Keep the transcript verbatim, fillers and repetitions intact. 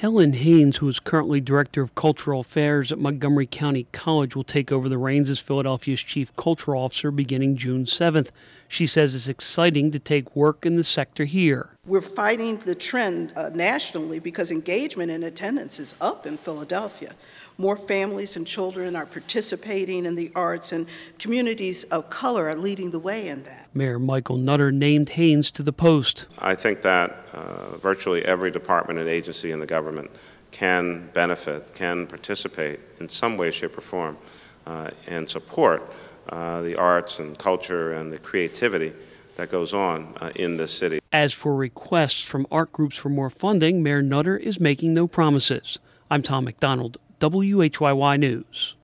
Helen Haynes, who is currently Director of Cultural Affairs at Montgomery County College, will take over the reins as Philadelphia's Chief Cultural Officer beginning June seventh. She says it's exciting to take work in the sector here. We're fighting the trend uh, nationally because engagement and attendance is up in Philadelphia. More families and children are participating in the arts, and communities of color are leading the way in that. Mayor Michael Nutter named Haynes to the post. I think that uh, virtually every department and agency in the government can benefit, can participate in some way, shape, or form, uh, and support uh, the arts and culture and the creativity that goes on uh, in this city. As for requests from art groups for more funding, Mayor Nutter is making no promises. I'm Tom McDonald, W H Y Y News.